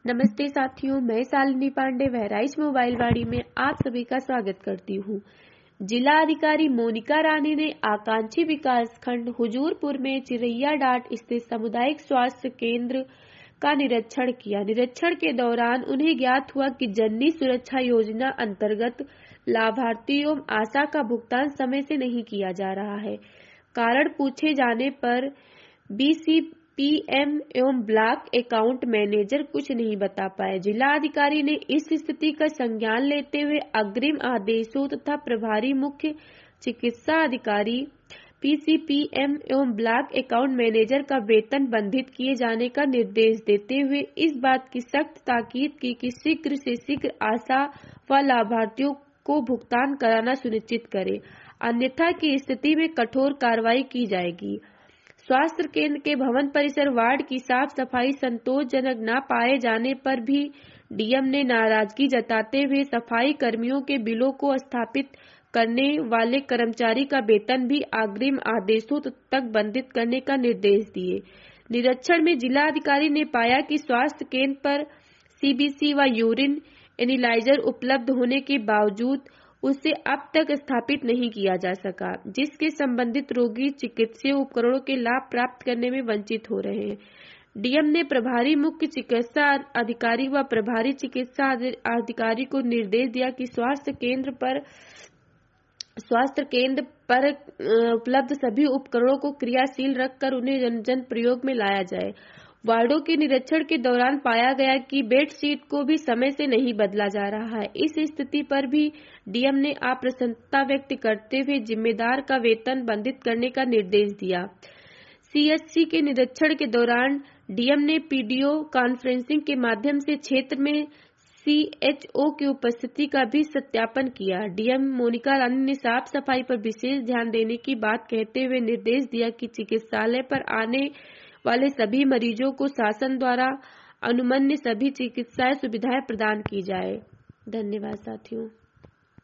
नमस्ते साथियों, मैं शालिनी पांडे बहराइच मोबाइल वाड़ी में आप सभी का स्वागत करती हूँ। जिला अधिकारी मोनिका रानी ने आकांक्षी विकास खंड हुजूरपुर में चिरैया डाट स्थित सामुदायिक स्वास्थ्य केंद्र का निरीक्षण किया। निरीक्षण के दौरान उन्हें ज्ञात हुआ कि जननी सुरक्षा योजना अंतर्गत लाभार्थियों आशा का भुगतान समय से नहीं किया जा रहा है। कारण पूछे जाने पर BCPM एवं ब्लॉक अकाउंट मैनेजर कुछ नहीं बता पाए। जिला अधिकारी ने इस स्थिति का संज्ञान लेते हुए अग्रिम आदेशों तथा प्रभारी मुख्य चिकित्सा अधिकारी PCPM एवं ब्लॉक अकाउंट मैनेजर का वेतन बंधित किए जाने का निर्देश देते हुए इस बात की सख्त ताकीद की कि शीघ्र से शीघ्र आशा व लाभार्थियों को भुगतान कराना सुनिश्चित करें, अन्यथा की स्थिति में कठोर कार्रवाई की जाएगी। स्वास्थ्य केंद्र के भवन परिसर वार्ड की साफ सफाई संतोषजनक न पाए जाने पर भी डीएम ने नाराजगी जताते हुए सफाई कर्मियों के बिलों को स्थापित करने वाले कर्मचारी का वेतन भी अग्रिम आदेशों तक बंधित करने का निर्देश दिए। निरीक्षण में जिला अधिकारी ने पाया कि स्वास्थ्य केंद्र पर CBC व यूरिन एनालाइजर उपलब्ध होने के बावजूद उसे अब तक स्थापित नहीं किया जा सका, जिसके संबंधित रोगी चिकित्सीय उपकरणों के लाभ प्राप्त करने में वंचित हो रहे हैं। डीएम ने प्रभारी मुख्य चिकित्सा अधिकारी व प्रभारी चिकित्सा अधिकारी को निर्देश दिया कि स्वास्थ्य केंद्र पर उपलब्ध सभी उपकरणों को क्रियाशील रखकर उन्हें जन जन प्रयोग में लाया जाए। वार्डों के निरीक्षण के दौरान पाया गया कि बेडशीट को भी समय से नहीं बदला जा रहा है। इस स्थिति पर भी डीएम ने अप्रसन्नता व्यक्त करते हुए जिम्मेदार का वेतन बंधित करने का निर्देश दिया। CHC के निरीक्षण के दौरान डीएम ने PDO कॉन्फ्रेंसिंग के माध्यम से क्षेत्र में CHO की उपस्थिति का भी सत्यापन किया। डीएम मोनिका रानी ने साफ सफाई पर विशेष ध्यान देने की बात कहते हुए निर्देश दिया कि चिकित्सालय पर आने वाले सभी मरीजों को शासन द्वारा अनुमन्य सभी चिकित्सा सुविधाएं प्रदान की जाए। धन्यवाद साथियों।